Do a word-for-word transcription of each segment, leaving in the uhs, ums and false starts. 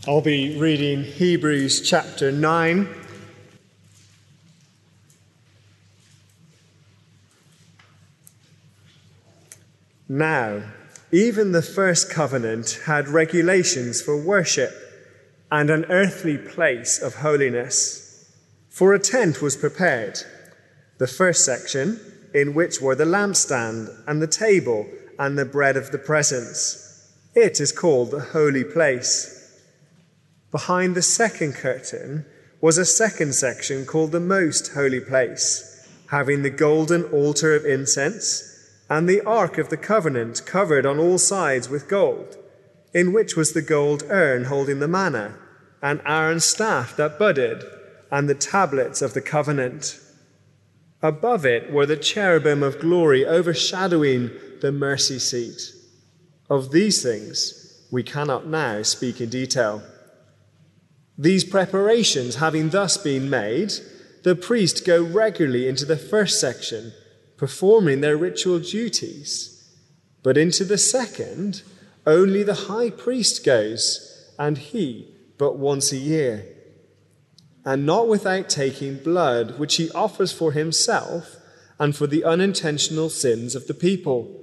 I'll be reading Hebrews chapter nine. Now, even the first covenant had regulations for worship and an earthly place of holiness. For a tent was prepared, the first section, in which were the lampstand and the table and the bread of the presence. It is called the holy place. Behind the second curtain was a second section called the most holy place, having the golden altar of incense and the ark of the covenant covered on all sides with gold, in which was the gold urn holding the manna, and Aaron's staff that budded, and the tablets of the covenant. Above it were the cherubim of glory overshadowing the mercy seat. Of these things we cannot now speak in detail. These preparations having thus been made, the priests go regularly into the first section, performing their ritual duties. But into the second, only the high priest goes, and he but once a year, and not without taking blood, which he offers for himself and for the unintentional sins of the people.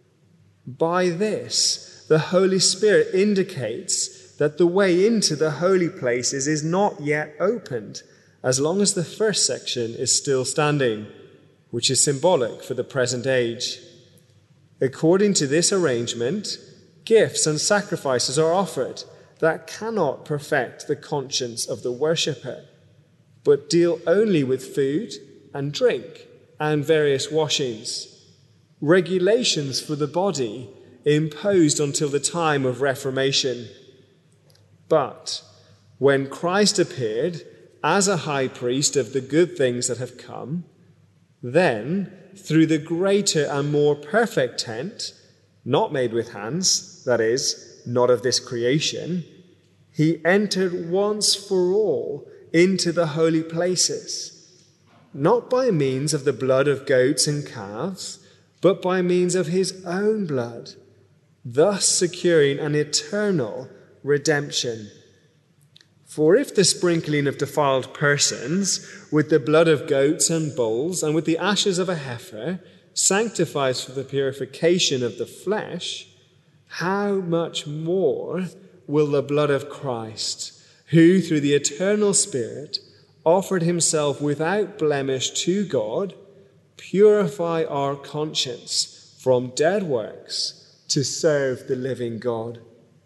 By this, the Holy Spirit indicates that the way into the holy places is not yet opened, as long as the first section is still standing, which is symbolic for the present age. According to this arrangement, gifts and sacrifices are offered that cannot perfect the conscience of the worshipper, but deal only with food and drink and various washings, regulations for the body imposed until the time of Reformation. But when Christ appeared as a high priest of the good things that have come, then, through the greater and more perfect tent, not made with hands, that is, not of this creation, he entered once for all into the holy places, not by means of the blood of goats and calves, but by means of his own blood, thus securing an eternal redemption. For if the sprinkling of defiled persons with the blood of goats and bulls and with the ashes of a heifer sanctifies for the purification of the flesh, how much more will the blood of Christ, who through the eternal Spirit offered himself without blemish to God, purify our conscience from dead works to serve the living God.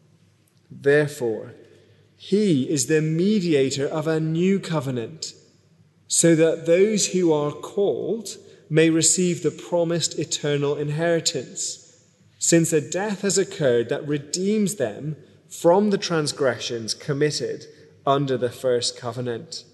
Therefore, he is the mediator of a new covenant, so that those who are called may receive the promised eternal inheritance, since a death has occurred that redeems them from the transgressions committed under the first covenant.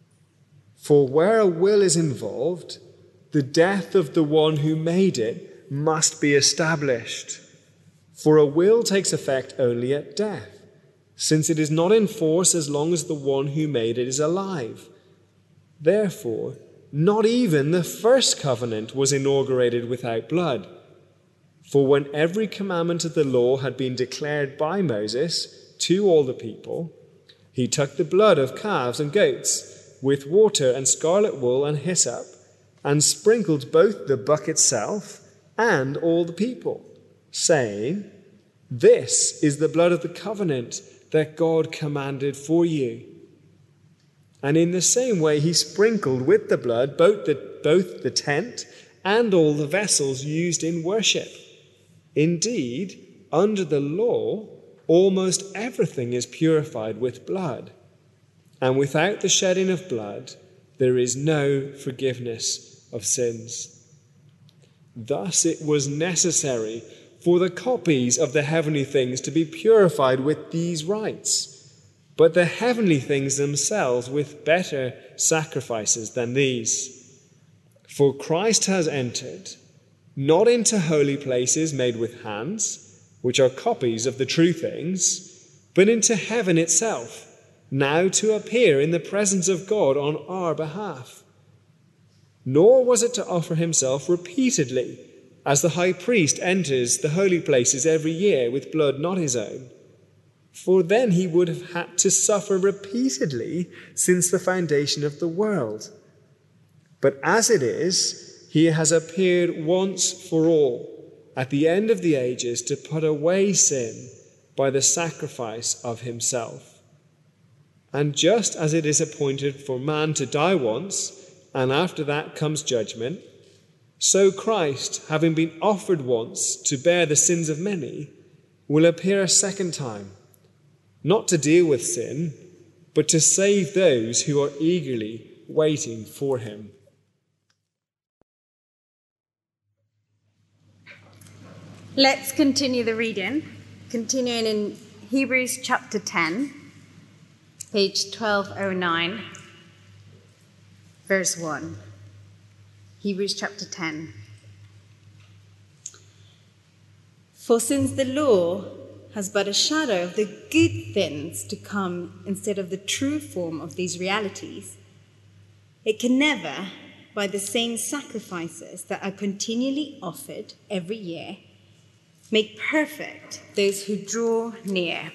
For where a will is involved, the death of the one who made it must be established. For a will takes effect only at death, since it is not in force as long as the one who made it is alive. Therefore, not even the first covenant was inaugurated without blood. For when every commandment of the law had been declared by Moses to all the people, he took the blood of calves and goats with water and scarlet wool and hyssop, and sprinkled both the buck itself and all the people, saying, "This is the blood of the covenant that God commanded for you." And in the same way he sprinkled with the blood both the, both the tent and all the vessels used in worship. Indeed, under the law, almost everything is purified with blood, and without the shedding of blood, there is no forgiveness of sins. Thus it was necessary for the copies of the heavenly things to be purified with these rites, but the heavenly things themselves with better sacrifices than these. For Christ has entered, not into holy places made with hands, which are copies of the true things, but into heaven itself, now to appear in the presence of God on our behalf. Nor was it to offer himself repeatedly, as the high priest enters the holy places every year with blood not his own. for then he would have had to suffer repeatedly since the foundation of the world. But as it is, he has appeared once for all at the end of the ages to put away sin by the sacrifice of himself. And just as it is appointed for man to die once, and after that comes judgment, so Christ, having been offered once to bear the sins of many, will appear a second time, not to deal with sin, but to save those who are eagerly waiting for him. Let's continue the reading, continuing in Hebrews chapter ten, page twelve oh nine, verse one. Hebrews chapter ten. For since the law has but a shadow of the good things to come instead of the true form of these realities, it can never, by the same sacrifices that are continually offered every year, make perfect those who draw near.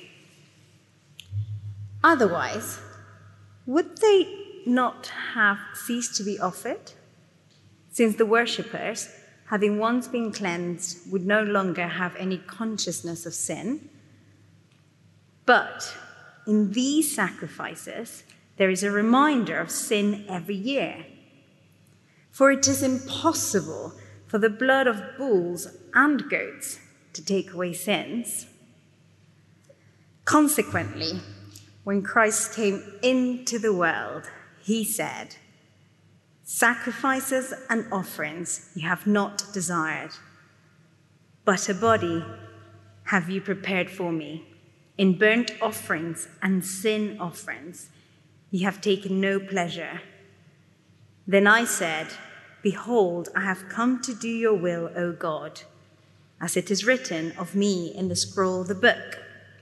Otherwise, would they not have ceased to be offered, since the worshippers, having once been cleansed, would no longer have any consciousness of sin? But in these sacrifices, there is a reminder of sin every year. For it is impossible for the blood of bulls and goats to take away sins. Consequently, when Christ came into the world, he said, "Sacrifices and offerings you have not desired, but a body have you prepared for me. In burnt offerings and sin offerings you have taken no pleasure." Then I said, "Behold, I have come to do your will, O God, as it is written of me in the scroll of the book."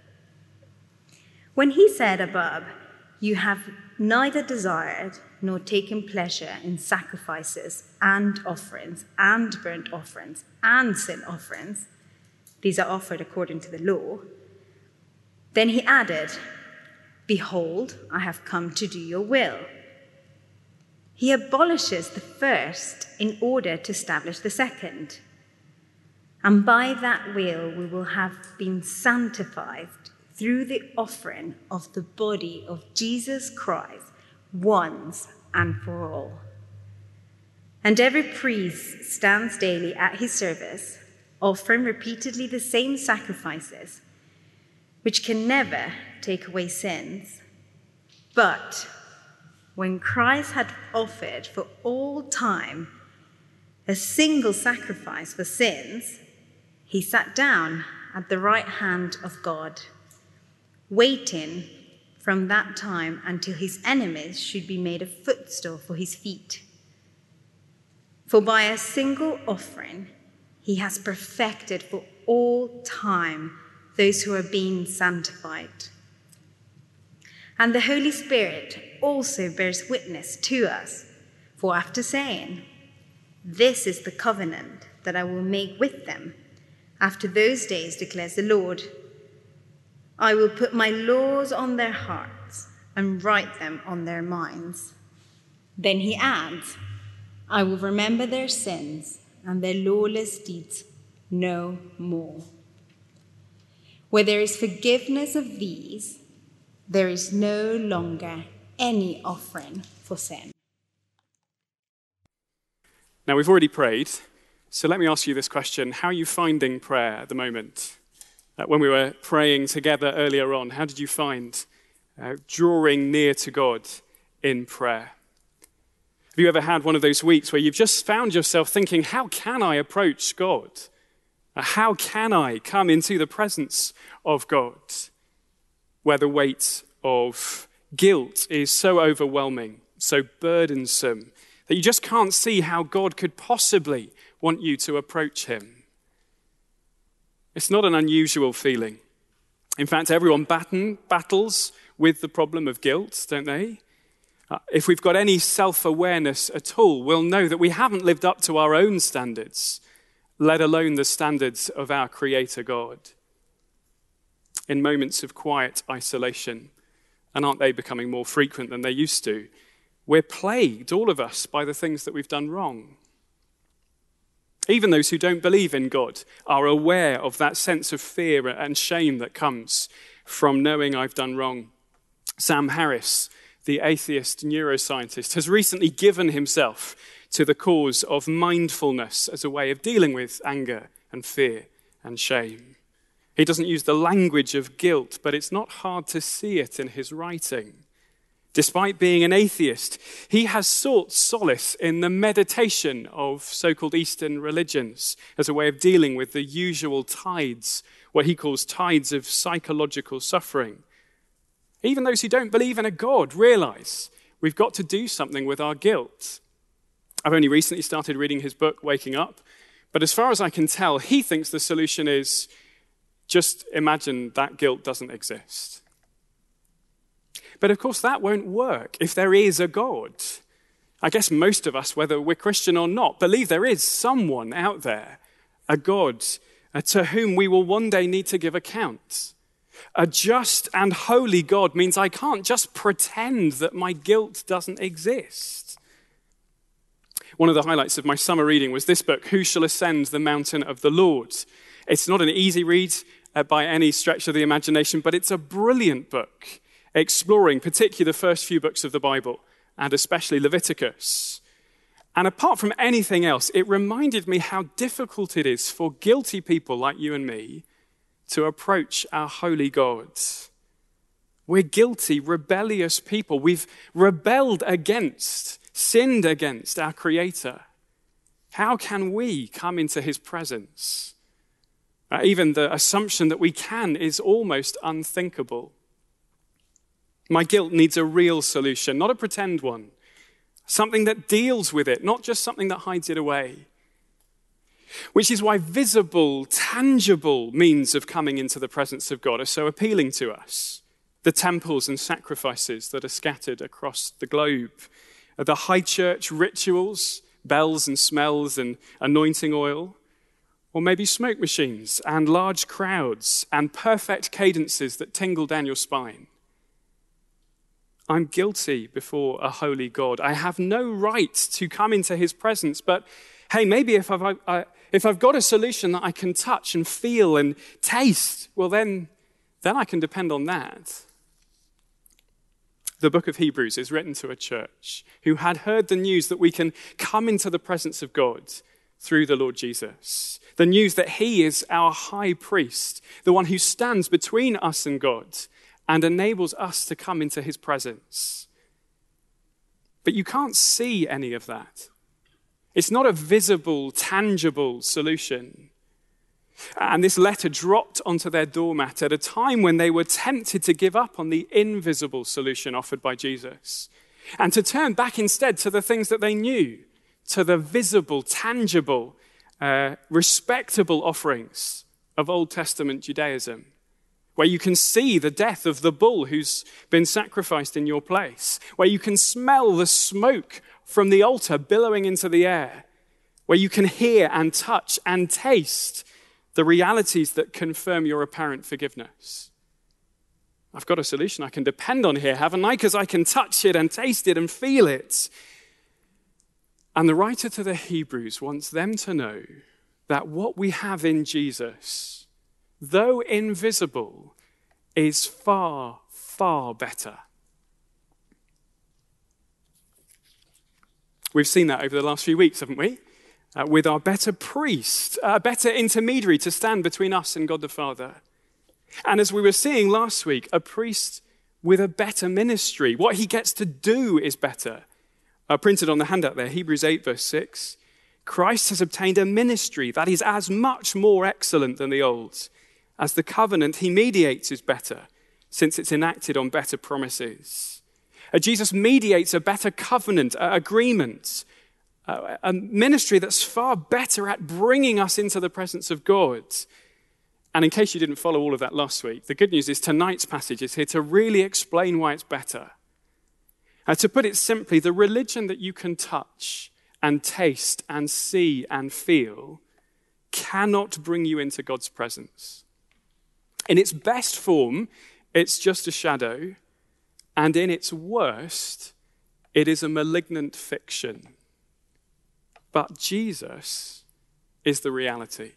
When he said above, "You have neither desired nor taken pleasure in sacrifices and offerings and burnt offerings and sin offerings," these are offered according to the law, then he added, "Behold, I have come to do your will." He abolishes the first in order to establish the second. And by that will we will have been sanctified through the offering of the body of Jesus Christ once and for all. And every priest stands daily at his service, offering repeatedly the same sacrifices, which can never take away sins. But when Christ had offered for all time a single sacrifice for sins, he sat down at the right hand of God, waiting from that time until his enemies should be made a footstool for his feet. For by a single offering he has perfected for all time those who are being sanctified. And the Holy Spirit also bears witness to us, for after saying, "This is the covenant that I will make with them after those days, declares the Lord, I will put my laws on their hearts and write them on their minds." Then he adds, "I will remember their sins and their lawless deeds no more." Where there is forgiveness of these, there is no longer any offering for sin. Now, we've already prayed, so let me ask you this question. How are you finding prayer at the moment? Uh, when we were praying together earlier on, how did you find uh, drawing near to God in prayer? Have you ever had one of those weeks where you've just found yourself thinking, how can I approach God? Uh, how can I come into the presence of God? Where the weight of guilt is so overwhelming, so burdensome, that you just can't see how God could possibly want you to approach him. It's not an unusual feeling. In fact, everyone batten, battles with the problem of guilt, don't they? Uh, if we've got any self-awareness at all, we'll know that we haven't lived up to our own standards, let alone the standards of our Creator God. in moments of quiet isolation. And aren't they becoming more frequent than they used to? We're plagued, all of us, by the things that we've done wrong. Even those who don't believe in God are aware of that sense of fear and shame that comes from knowing I've done wrong. Sam Harris, the atheist neuroscientist, has recently given himself to the cause of mindfulness as a way of dealing with anger and fear and shame. He doesn't use the language of guilt, but it's not hard to see it in his writing. Despite being an atheist, he has sought solace in the meditation of so-called Eastern religions as a way of dealing with the usual tides, what he calls tides of psychological suffering. Even those who don't believe in a God realize we've got to do something with our guilt. I've only recently started reading his book, Waking Up, but as far as I can tell, he thinks the solution is just imagine that guilt doesn't exist. But of course, that won't work if there is a God. I guess most of us, whether we're Christian or not, believe there is someone out there, a God uh, to whom we will one day need to give account. A just and holy God means I can't just pretend that my guilt doesn't exist. One of the highlights of my summer reading was this book, Who Shall Ascend the Mountain of the Lord? It's not an easy read uh, by any stretch of the imagination, but it's a brilliant book, exploring particularly the first few books of the Bible, and especially Leviticus. And apart from anything else, it reminded me how difficult it is for guilty people like you and me to approach our holy God. We're guilty, rebellious people. We've rebelled against, sinned against our Creator. How can we come into his presence? Uh, even the assumption that we can is almost unthinkable. My guilt needs a real solution, not a pretend one. Something that deals with it, not just something that hides it away. Which is why visible, tangible means of coming into the presence of God are so appealing to us. The temples and sacrifices that are scattered across the globe. The high church rituals, bells and smells and anointing oil. Or maybe smoke machines and large crowds and perfect cadences that tingle down your spine. I'm guilty before a holy God. I have no right to come into his presence, but hey, maybe if I've, I, if I've got a solution that I can touch and feel and taste, well then, then I can depend on that. The book of Hebrews is written to a church who had heard the news that we can come into the presence of God through the Lord Jesus. The news that he is our high priest, the one who stands between us and God and enables us to come into his presence. But you can't see any of that. It's not a visible, tangible solution. And this letter dropped onto their doormat at a time when they were tempted to give up on the invisible solution offered by Jesus and to turn back instead to the things that they knew, to the visible, tangible, uh, respectable offerings of Old Testament Judaism, where you can see the death of the bull who's been sacrificed in your place, where you can smell the smoke from the altar billowing into the air, where you can hear and touch and taste the realities that confirm your apparent forgiveness. I've got a solution I can depend on here, haven't I? Because I can touch it and taste it and feel it. And the writer to the Hebrews wants them to know that what we have in Jesus, though invisible, is far, far better. We've seen that over the last few weeks, haven't we? Uh, with our better priest, a better intermediary to stand between us and God the Father. And as we were seeing last week, a priest with a better ministry. What he gets to do is better. Uh, printed on the handout there, Hebrews eight verse six. Christ has obtained a ministry that is as much more excellent than the old, as the covenant he mediates is better, since it's enacted on better promises. Uh, Jesus mediates a better covenant, uh, agreement, uh, a ministry that's far better at bringing us into the presence of God. And in case you didn't follow all of that last week, the good news is tonight's passage is here to really explain why it's better. Uh, to put it simply, the religion that you can touch and taste and see and feel cannot bring you into God's presence. In its best form, it's just a shadow, and in its worst, it is a malignant fiction. But Jesus is the reality.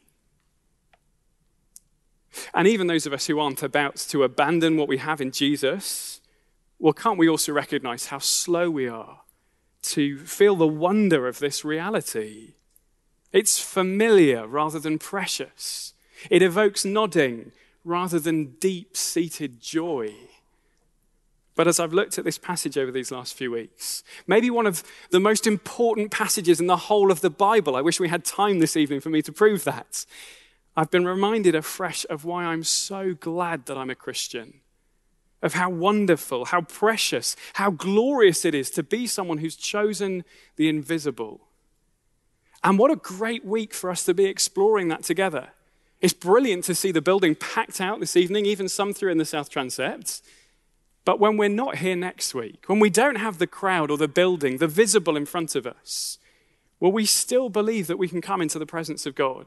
And even those of us who aren't about to abandon what we have in Jesus, well, can't we also recognize how slow we are to feel the wonder of this reality? It's familiar rather than precious. It evokes nodding rather than deep-seated joy. But as I've looked at this passage over these last few weeks, maybe one of the most important passages in the whole of the Bible, I wish we had time this evening for me to prove that, I've been reminded afresh of why I'm so glad that I'm a Christian, of how wonderful, how precious, how glorious it is to be someone who's chosen the invisible. And what a great week for us to be exploring that together. It's brilliant to see the building packed out this evening, even some through in the South Transept. But when we're not here next week, when we don't have the crowd or the building, the visible in front of us, will we still believe that we can come into the presence of God?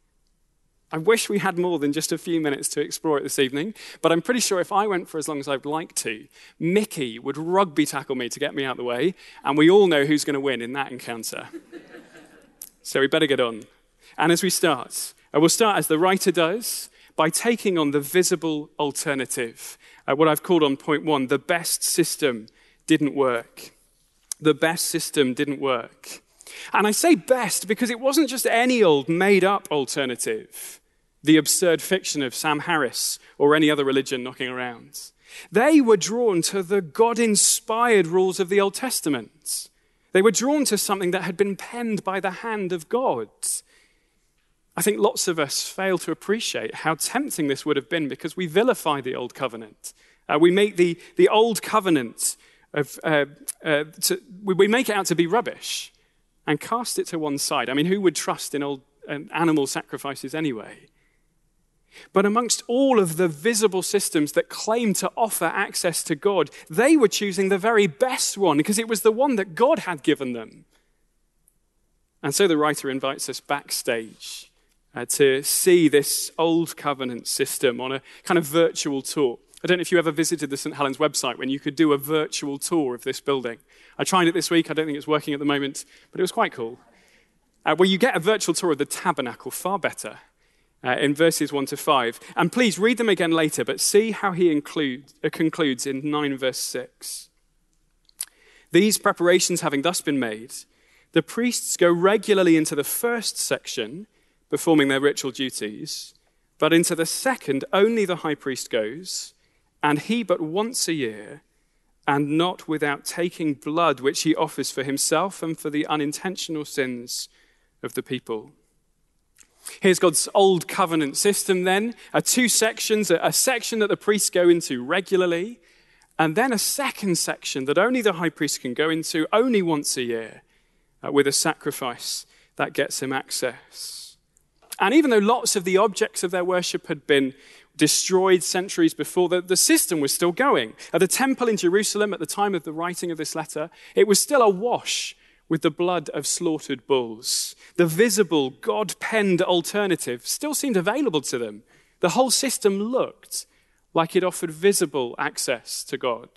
I wish we had more than just a few minutes to explore it this evening, but I'm pretty sure if I went for as long as I'd like to, Mickey would rugby tackle me to get me out of the way, and we all know who's going to win in that encounter. So we better get on. And as we start, I will start as the writer does, by taking on the visible alternative. Uh, what I've called on point one, the best system didn't work. The best system didn't work. And I say best because it wasn't just any old made-up alternative, the absurd fiction of Sam Harris or any other religion knocking around. They were drawn to the God-inspired rules of the Old Testament. They were drawn to something that had been penned by the hand of God. I think lots of us fail to appreciate how tempting this would have been because we vilify the old covenant. Uh, we make the, the old covenant, of, uh, uh, to, we, we make it out to be rubbish and cast it to one side. I mean, who would trust in old uh, animal sacrifices anyway? But amongst all of the visible systems that claim to offer access to God, they were choosing the very best one because it was the one that God had given them. And so the writer invites us backstage Uh, to see this old covenant system on a kind of virtual tour. I don't know if you ever visited the Saint Helens website when you could do a virtual tour of this building. I tried it this week. I don't think it's working at the moment, but it was quite cool. Uh, where you get a virtual tour of the tabernacle, far better, uh, in verses one to five. And please read them again later, but see how he include, uh, concludes in nine verse six. These preparations having thus been made, the priests go regularly into the first section, performing their ritual duties, but into the second only the high priest goes, and he but once a year, and not without taking blood which he offers for himself and for the unintentional sins of the people. Here's God's old covenant system then, uh, two sections, a, a section that the priests go into regularly, and then a second section that only the high priest can go into only once a year, uh, with a sacrifice that gets him access. And even though lots of the objects of their worship had been destroyed centuries before, the, the system was still going. At the temple in Jerusalem at the time of the writing of this letter, it was still awash with the blood of slaughtered bulls. The visible, God-penned alternative still seemed available to them. The whole system looked like it offered visible access to God.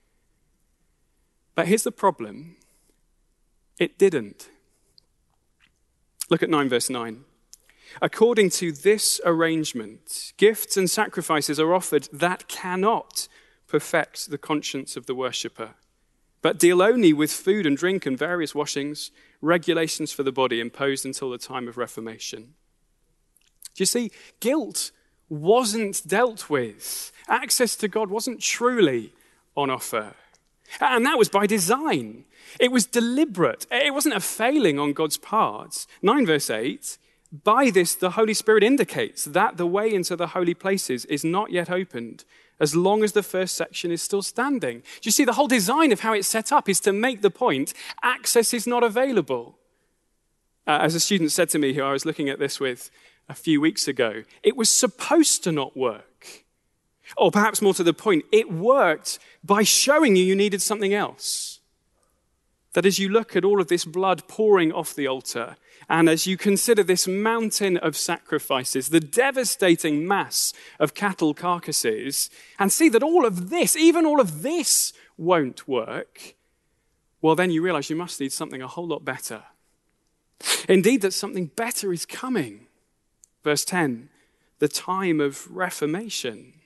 But here's the problem. It didn't. Look at nine verse nine. According to this arrangement, gifts and sacrifices are offered that cannot perfect the conscience of the worshipper, but deal only with food and drink and various washings, regulations for the body imposed until the time of Reformation. Do you see? Guilt wasn't dealt with. Access to God wasn't truly on offer. And that was by design. It was deliberate. It wasn't a failing on God's part. nine verse eight, by this the Holy Spirit indicates that the way into the holy places is not yet opened, as long as the first section is still standing. Do you see, the whole design of how it's set up is to make the point, access is not available. Uh, as a student said to me who I was looking at this with a few weeks ago, it was supposed to not work. Or perhaps more to the point, it worked by showing you you needed something else. That as you look at all of this blood pouring off the altar, and as you consider this mountain of sacrifices, the devastating mass of cattle carcasses, and see that all of this, even all of this, won't work, well, then you realize you must need something a whole lot better. Indeed, that something better is coming. Verse ten, the time of reformation.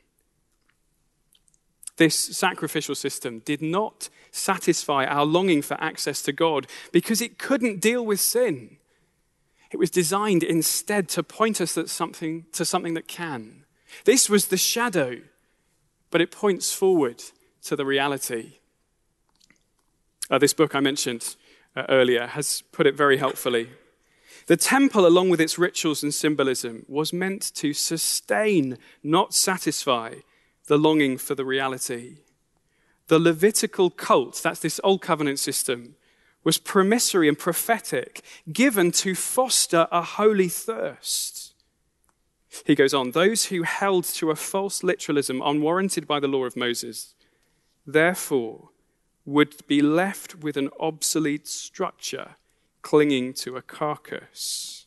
This sacrificial system did not satisfy our longing for access to God because it couldn't deal with sin. It was designed instead to point us at something, to something that can. This was the shadow, but it points forward to the reality. Uh, this book I mentioned uh, earlier has put it very helpfully. The temple, along with its rituals and symbolism, was meant to sustain, not satisfy, the longing for the reality. The Levitical cult, that's this old covenant system, was promissory and prophetic, given to foster a holy thirst. He goes on, those who held to a false literalism unwarranted by the law of Moses, therefore would be left with an obsolete structure clinging to a carcass.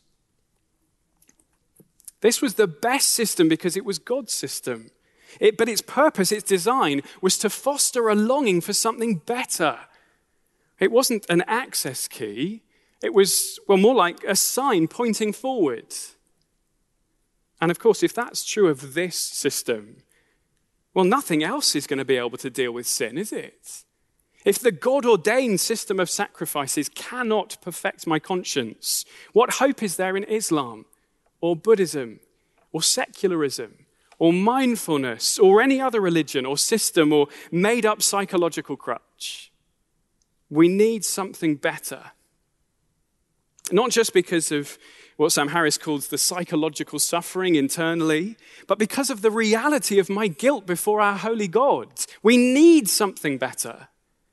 This was the best system because it was God's system. It, but its purpose, its design, was to foster a longing for something better. It wasn't an access key. It was, well, more like a sign pointing forward. And of course, if that's true of this system, well, nothing else is going to be able to deal with sin, is it? If the God-ordained system of sacrifices cannot perfect my conscience, what hope is there in Islam or Buddhism or secularism or mindfulness, or any other religion or system or made-up psychological crutch? We need something better. Not just because of what Sam Harris calls the psychological suffering internally, but because of the reality of my guilt before our holy God. We need something better.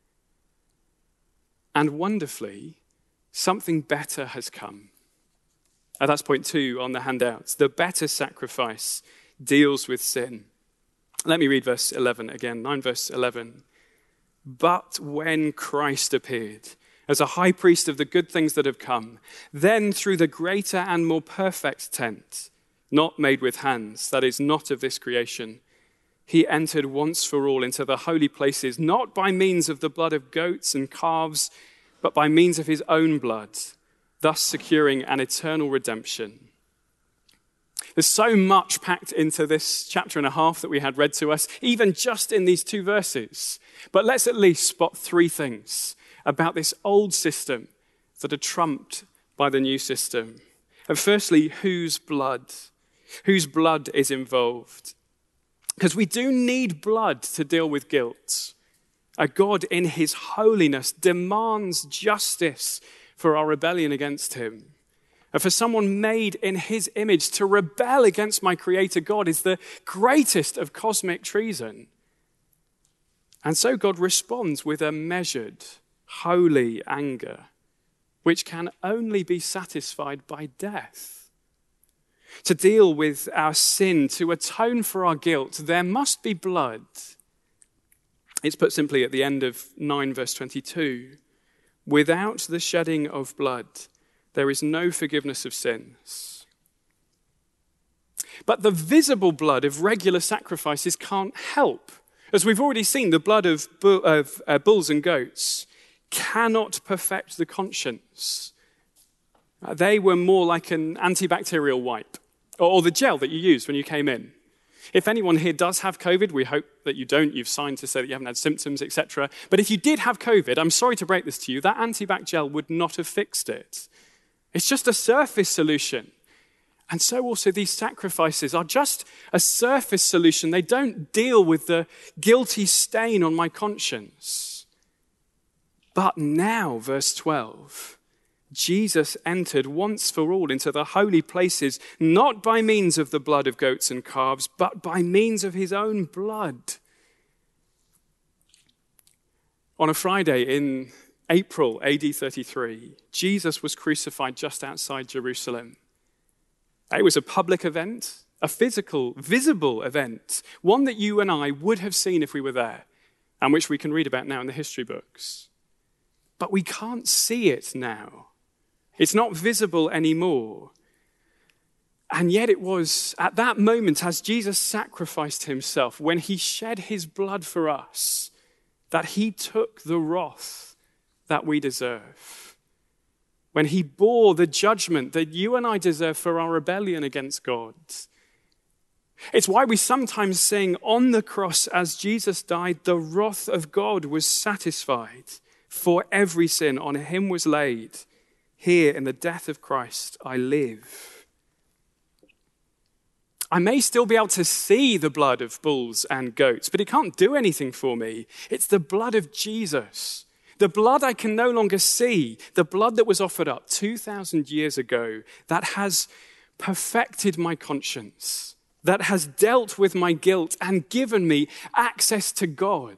And wonderfully, something better has come. Uh, that's point two on the handouts. The better sacrifice deals with sin. Let me read verse eleven again, nine verse eleven. But when Christ appeared as a high priest of the good things that have come, then through the greater and more perfect tent, not made with hands, that is not of this creation, he entered once for all into the holy places, not by means of the blood of goats and calves, but by means of his own blood, thus securing an eternal redemption. There's so much packed into this chapter and a half that we had read to us, even just in these two verses. But let's at least spot three things about this old system that are trumped by the new system. And firstly, whose blood? Whose blood is involved? Because we do need blood to deal with guilt. A God in his holiness demands justice for our rebellion against him. And for someone made in his image to rebel against my creator God is the greatest of cosmic treason. And so God responds with a measured, holy anger, which can only be satisfied by death. To deal with our sin, to atone for our guilt, there must be blood. It's put simply at the end of nine verse twenty-two. Without the shedding of blood, there is no forgiveness of sins. But the visible blood of regular sacrifices can't help. As we've already seen, the blood of, bull, of uh, bulls and goats cannot perfect the conscience. Uh, they were more like an antibacterial wipe, or, or the gel that you used when you came in. If anyone here does have COVID, we hope that you don't. You've signed to say that you haven't had symptoms, et cetera. But if you did have COVID, I'm sorry to break this to you, that antibac gel would not have fixed it. It's just a surface solution. And so also these sacrifices are just a surface solution. They don't deal with the guilty stain on my conscience. But now, verse twelve, Jesus entered once for all into the holy places, not by means of the blood of goats and calves, but by means of his own blood. On a Friday in April A D thirty-three, Jesus was crucified just outside Jerusalem. It was a public event, a physical, visible event, one that you and I would have seen if we were there, and which we can read about now in the history books. but we can't see it now. It's not visible anymore. And yet it was at that moment, as Jesus sacrificed himself, when he shed his blood for us, that he took the wrath that we deserve. When he bore the judgment that you and I deserve for our rebellion against God. It's why we sometimes sing, on the cross as Jesus died, the wrath of God was satisfied, for every sin on him was laid. Here in the death of Christ I live. I may still be able to see the blood of bulls and goats, but it can't do anything for me. It's the blood of Jesus. The blood I can no longer see, the blood that was offered up two thousand years ago, that has perfected my conscience, that has dealt with my guilt and given me access to God.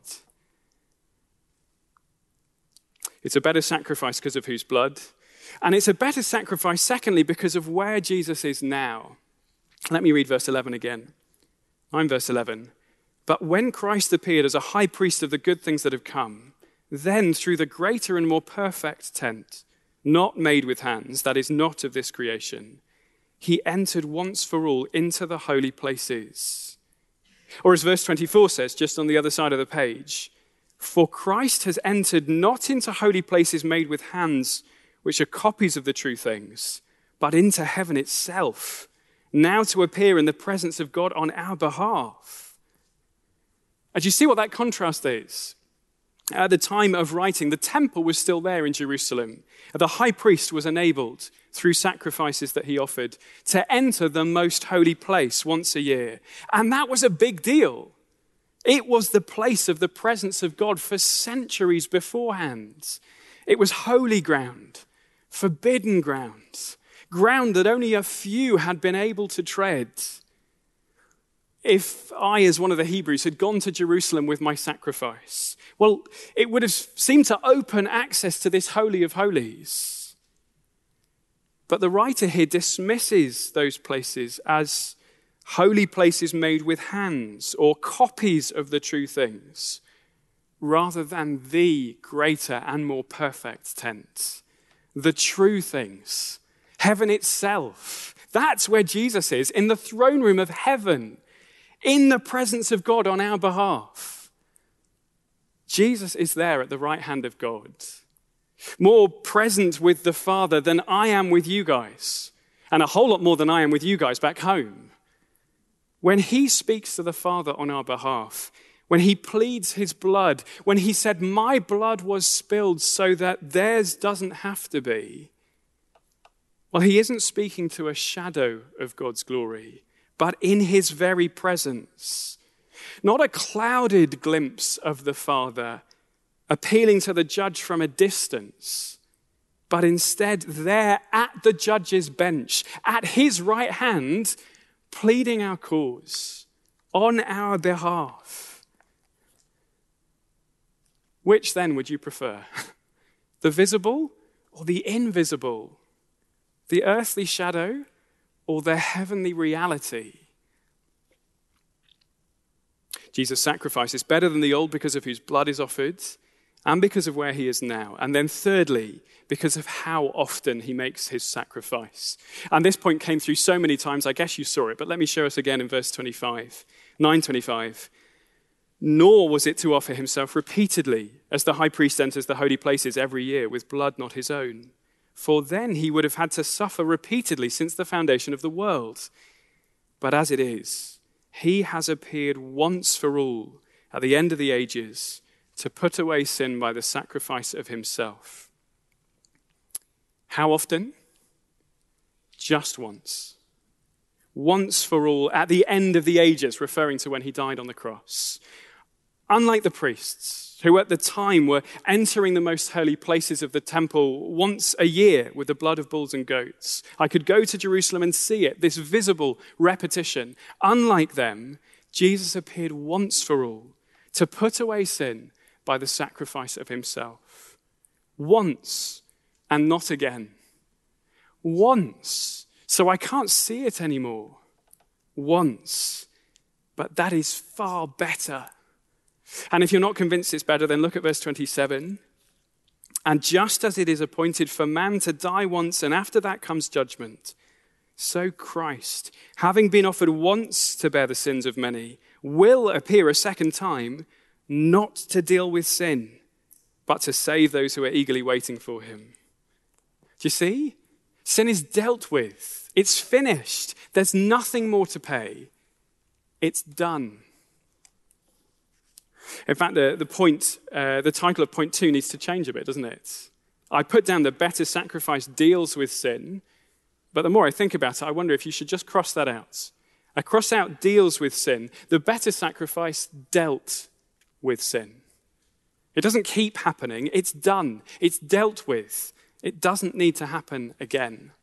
It's a better sacrifice because of whose blood? And it's a better sacrifice, secondly, because of where Jesus is now. Let me read verse eleven again. I'm verse eleven. But when Christ appeared as a high priest of the good things that have come, then through the greater and more perfect tent, not made with hands, that is not of this creation, he entered once for all into the holy places. Or as verse twenty-four says, just on the other side of the page, for Christ has entered not into holy places made with hands, which are copies of the true things, but into heaven itself, now to appear in the presence of God on our behalf. And you see what that contrast is? At the time of writing, the temple was still there in Jerusalem. The high priest was enabled, through sacrifices that he offered, to enter the most holy place once a year. And that was a big deal. It was the place of the presence of God for centuries beforehand. It was holy ground, forbidden ground, ground that only a few had been able to tread. If I, as one of the Hebrews, had gone to Jerusalem with my sacrifice, well, it would have seemed to open access to this Holy of Holies. But the writer here dismisses those places as holy places made with hands or copies of the true things, rather than the greater and more perfect tent, the true things, heaven itself. That's where Jesus is, in the throne room of heaven, in the presence of God on our behalf. Jesus is there at the right hand of God, more present with the Father than I am with you guys, and a whole lot more than I am with you guys back home. When he speaks to the Father on our behalf, when he pleads his blood, when he said, my blood was spilled so that theirs doesn't have to be, well, he isn't speaking to a shadow of God's glory, but in his very presence. Not a clouded glimpse of the Father, appealing to the judge from a distance, but instead there at the judge's bench, at his right hand, pleading our cause on our behalf. Which then would you prefer? The visible or the invisible? The earthly shadow or the heavenly reality? Jesus' sacrifice is better than the old because of whose blood is offered and because of where he is now. And then thirdly, because of how often he makes his sacrifice. And this point came through so many times, I guess you saw it, but let me show us again in verse twenty-five, nine twenty-five. Nor was it to offer himself repeatedly, as the high priest enters the holy places every year with blood not his own. For then he would have had to suffer repeatedly since the foundation of the world. But as it is, he has appeared once for all at the end of the ages to put away sin by the sacrifice of himself. How often? Just once. Once for all at the end of the ages, referring to when he died on the cross. Unlike the priests, who at the time were entering the most holy places of the temple once a year with the blood of bulls and goats, I could go to Jerusalem and see it, this visible repetition. Unlike them, Jesus appeared once for all to put away sin by the sacrifice of himself. Once and not again. Once, so I can't see it anymore. Once, but that is far better. And if you're not convinced it's better, then look at verse twenty-seven. And just as it is appointed for man to die once, and after that comes judgment, so Christ, having been offered once to bear the sins of many, will appear a second time, not to deal with sin, but to save those who are eagerly waiting for him. Do you see? Sin is dealt with. It's finished. There's nothing more to pay. It's done. In fact, the, the point, uh, the title of point two needs to change a bit, doesn't it? I put down the better sacrifice deals with sin, but the more I think about it, I wonder if you should just cross that out. I cross out deals with sin. The better sacrifice dealt with sin. It doesn't keep happening. It's done. It's dealt with. It doesn't need to happen again.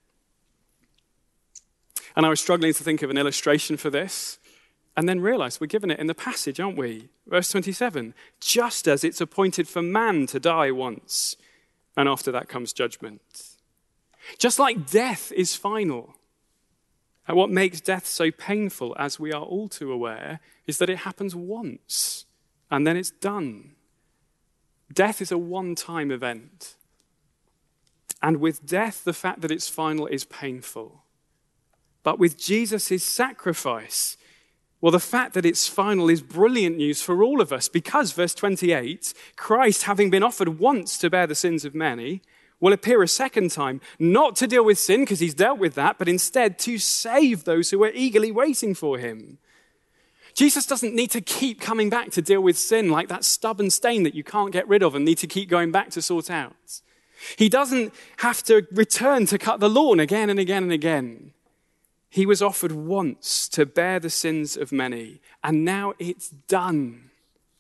And I was struggling to think of an illustration for this, and then realized we're given it in the passage, aren't we? Verse twenty-seven, just as it's appointed for man to die once, and after that comes judgment. Just like death is final. And what makes death so painful, as we are all too aware, is that it happens once, and then it's done. Death is a one-time event. And with death, the fact that it's final is painful. But with Jesus' sacrifice, well, the fact that it's final is brilliant news for all of us, because, verse twenty-eight, Christ, having been offered once to bear the sins of many, will appear a second time, not to deal with sin, because he's dealt with that, but instead to save those who are eagerly waiting for him. Jesus doesn't need to keep coming back to deal with sin like that stubborn stain that you can't get rid of and need to keep going back to sort out. He doesn't have to return to cut the lawn again and again and again. He was offered once to bear the sins of many, and now it's done.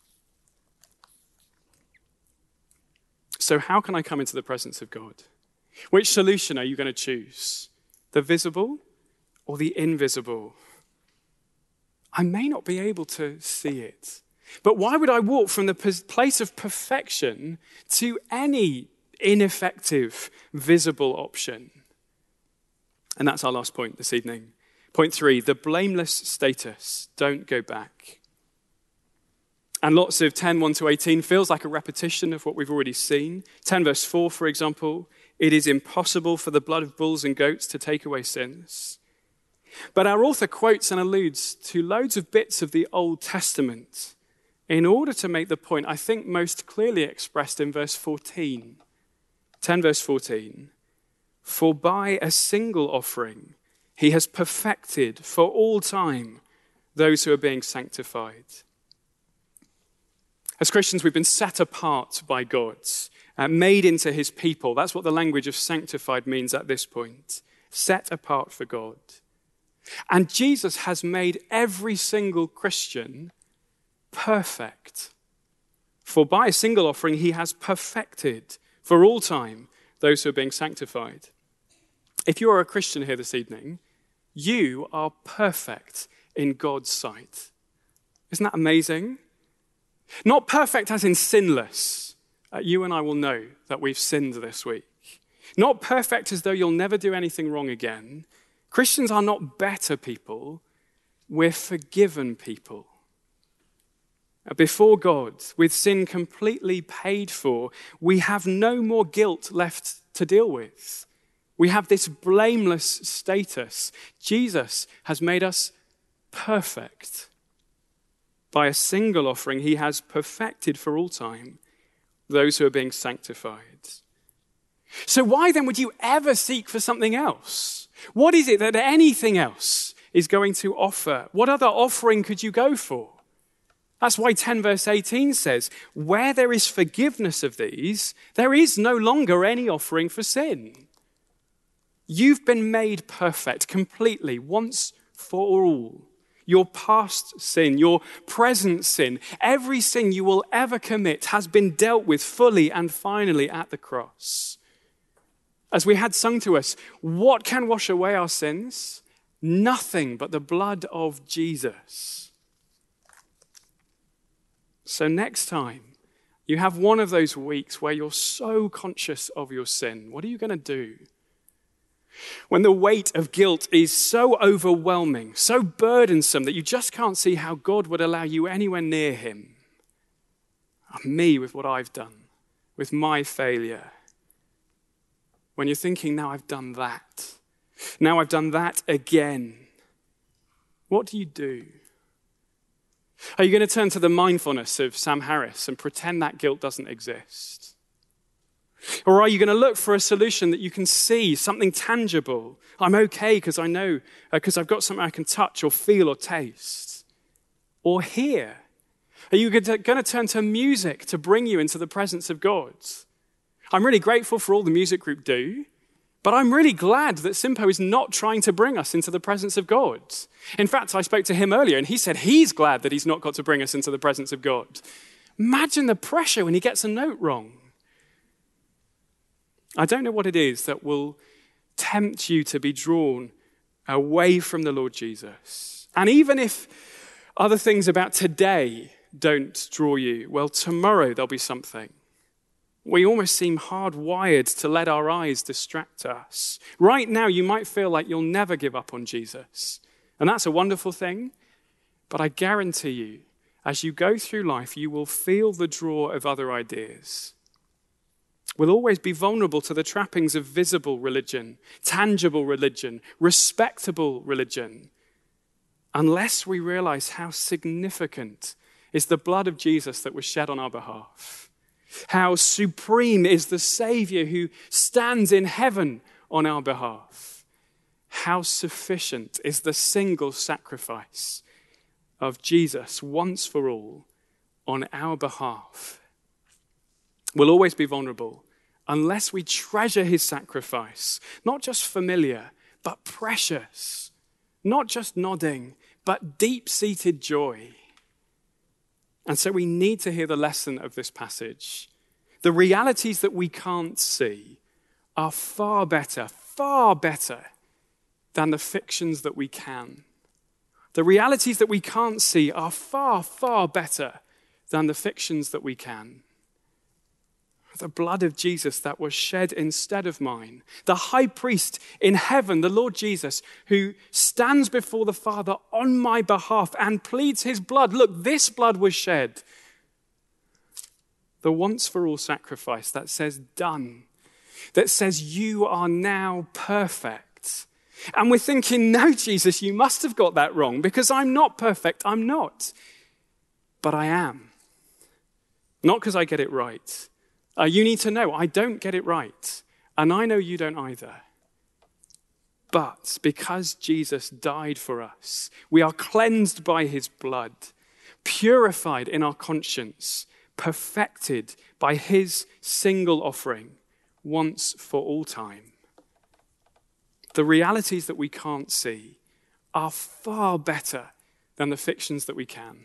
So how can I come into the presence of God? Which solution are you going to choose? The visible or the invisible? I may not be able to see it, but why would I walk from the place of perfection to any ineffective, visible option? And that's our last point this evening. Point three, the blameless status. Don't go back. And lots of ten, one to eighteen feels like a repetition of what we've already seen. ten verse four, for example, it is impossible for the blood of bulls and goats to take away sins. But our author quotes and alludes to loads of bits of the Old Testament in order to make the point, I think, most clearly expressed in verse fourteen. ten verse fourteen. For by a single offering, he has perfected for all time those who are being sanctified. As Christians, we've been set apart by God, uh, made into his people. That's what the language of sanctified means at this point. Set apart for God. And Jesus has made every single Christian perfect. For by a single offering, he has perfected for all time those who are being sanctified. If you are a Christian here this evening, you are perfect in God's sight. Isn't that amazing? Not perfect as in sinless. Uh, you and I will know that we've sinned this week. Not perfect as though you'll never do anything wrong again. Christians are not better people. We're forgiven people. Uh, before God, with sin completely paid for, we have no more guilt left to deal with. We have this blameless status. Jesus has made us perfect. By a single offering, he has perfected for all time those who are being sanctified. So why then would you ever seek for something else? What is it that anything else is going to offer? What other offering could you go for? That's why ten verse eighteen says, where there is forgiveness of these, there is no longer any offering for sin. You've been made perfect completely, once for all. Your past sin, your present sin, every sin you will ever commit has been dealt with fully and finally at the cross. As we had sung to us, what can wash away our sins? Nothing but the blood of Jesus. So next time you have one of those weeks where you're so conscious of your sin, what are you going to do? When the weight of guilt is so overwhelming, so burdensome that you just can't see how God would allow you anywhere near him. Me with what I've done, with my failure. when you're thinking, now I've done that, now I've done that again, what do you do? Are you going to turn to the mindfulness of Sam Harris and pretend that guilt doesn't exist? Or are you going to look for a solution that you can see, something tangible? I'm okay because I know, because uh, I've got something I can touch or feel or taste or hear? Are you going to turn to music to bring you into the presence of God? I'm really grateful for all the music group do, but I'm really glad that Simpo is not trying to bring us into the presence of God. In fact, I spoke to him earlier and he said he's glad that he's not got to bring us into the presence of God. Imagine the pressure when he gets a note wrong. I don't know what it is that will tempt you to be drawn away from the Lord Jesus. And even if other things about today don't draw you, well, tomorrow there'll be something. We almost seem hardwired to let our eyes distract us. Right now, you might feel like you'll never give up on Jesus. And that's a wonderful thing. But I guarantee you, as you go through life, you will feel the draw of other ideas. We'll always be vulnerable to the trappings of visible religion, tangible religion, respectable religion, unless we realize how significant is the blood of Jesus that was shed on our behalf. How supreme is the Savior who stands in heaven on our behalf. How sufficient is the single sacrifice of Jesus once for all on our behalf. We'll always be vulnerable unless we treasure his sacrifice, not just familiar, but precious, not just nodding, but deep-seated joy. And so we need to hear the lesson of this passage. The realities that we can't see are far better, far better than the fictions that we can. The realities that we can't see are far, far better than the fictions that we can. The blood of Jesus that was shed instead of mine. The high priest in heaven, the Lord Jesus, who stands before the Father on my behalf and pleads his blood. Look, this blood was shed. The once-for-all sacrifice that says done. That says you are now perfect. And we're thinking, no, Jesus, you must have got that wrong because I'm not perfect. I'm not. But I am. Not because I get it right. Uh, you need to know, I don't get it right. And I know you don't either. But because Jesus died for us, we are cleansed by his blood, purified in our conscience, perfected by his single offering once for all time. The realities that we can't see are far better than the fictions that we can.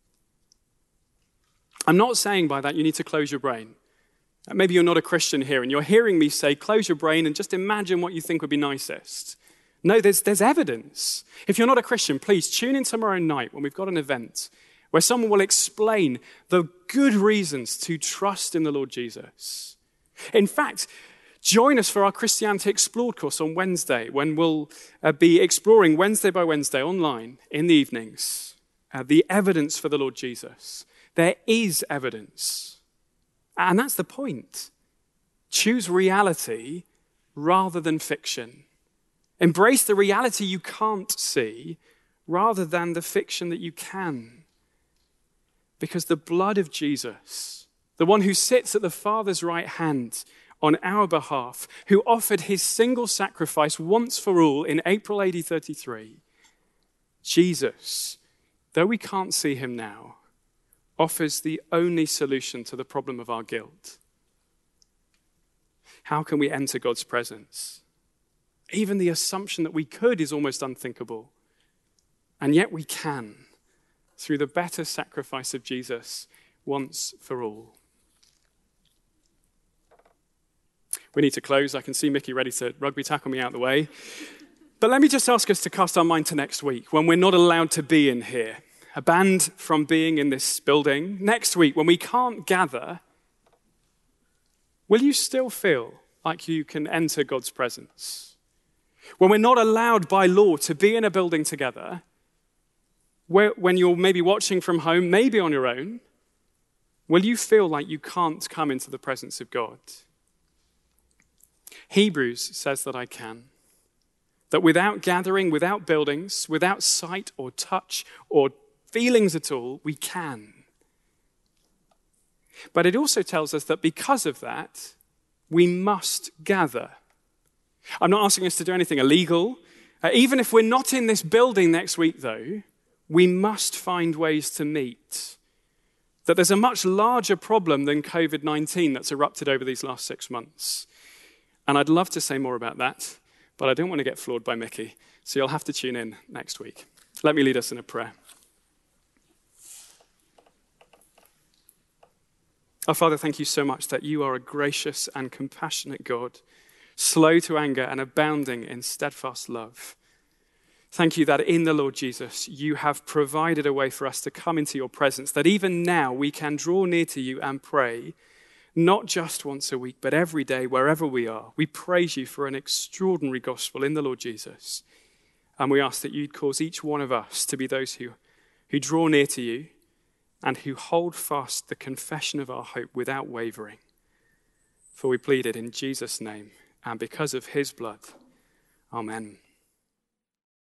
I'm not saying by that you need to close your brain. Maybe you're not a Christian here and you're hearing me say, close your brain and just imagine what you think would be nicest. No, there's, there's evidence. If you're not a Christian, please tune in tomorrow night when we've got an event where someone will explain the good reasons to trust in the Lord Jesus. In fact, join us for our Christianity Explored course on Wednesday when we'll uh, be exploring Wednesday by Wednesday online in the evenings, uh, the evidence for the Lord Jesus. There is evidence. And that's the point. Choose reality rather than fiction. Embrace the reality you can't see rather than the fiction that you can. Because the blood of Jesus, the one who sits at the Father's right hand on our behalf, who offered his single sacrifice once for all in April A D thirty-three, Jesus, though we can't see him now, offers the only solution to the problem of our guilt. How can we enter God's presence? Even the assumption that we could is almost unthinkable. And yet we can, through the better sacrifice of Jesus once for all. We need to close. I can see Mickey ready to rugby tackle me out of the way. But let me just ask us to cast our mind to next week when we're not allowed to be in here. Banned from being in this building. Next week, when we can't gather, will you still feel like you can enter God's presence? When we're not allowed by law to be in a building together, where, when you're maybe watching from home, maybe on your own, will you feel like you can't come into the presence of God? Hebrews says that I can. That without gathering, without buildings, without sight or touch or feelings at all, we can. But it also tells us that because of that, we must gather. I'm not asking us to do anything illegal. Uh, even if we're not in this building next week, though, we must find ways to meet. That there's a much larger problem than covid nineteen that's erupted over these last six months. And I'd love to say more about that, but I don't want to get floored by Mickey. So you'll have to tune in next week. Let me lead us in a prayer. Our Father, thank you so much that you are a gracious and compassionate God, slow to anger and abounding in steadfast love. Thank you that in the Lord Jesus, you have provided a way for us to come into your presence, that even now we can draw near to you and pray, not just once a week, but every day, wherever we are. We praise you for an extraordinary gospel in the Lord Jesus. And we ask that you'd cause each one of us to be those who, who draw near to you and who hold fast the confession of our hope without wavering. For we plead it in Jesus' name and because of his blood. Amen.